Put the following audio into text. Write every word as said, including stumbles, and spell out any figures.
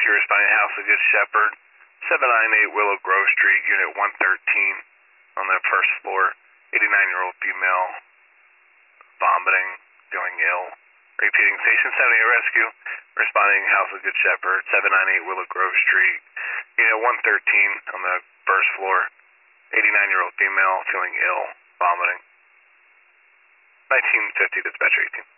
Rescue responding to House of Good Shepherd, seven ninety-eight Willow Grove Street, Unit one thirteen, on the first floor. eighty-nine-year-old female, vomiting, feeling ill. Repeating, Station seventy-eight Rescue, responding House of Good Shepherd, seven ninety-eight Willow Grove Street, Unit one thirteen, on the first floor. eighty-nine-year-old female, feeling ill, vomiting. nineteen fifty, dispatcher eighteen.